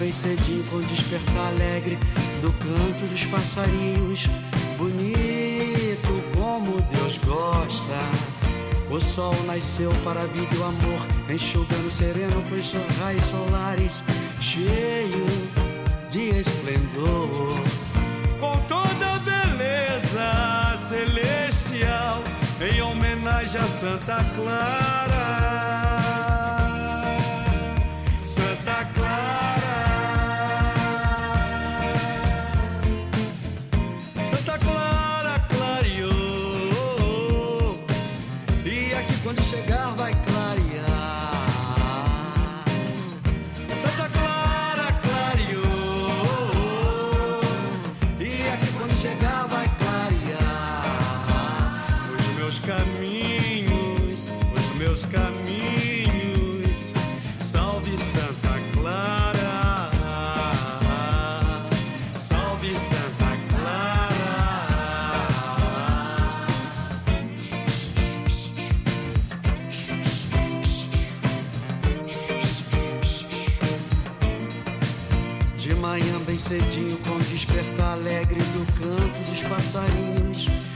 bem cedinho com despertar alegre do canto dos passarinhos. Bonito como Deus gosta. O sol nasceu para a vida e o amor, enxugando sereno com seus raios solares, cheio de esplendor. Com toda a beleza celestial, em homenagem a Santa Clara. Santa Clara, Santa Clara clareou, e aqui quando chegar vai clarear. Santa Clara clareou, e aqui quando chegar vai clarear. Os meus caminhos, os meus caminhos, salve Santa Clara, salve Santa Clara. De manhã bem cedinho, com despertar alegre do canto dos passarinhos,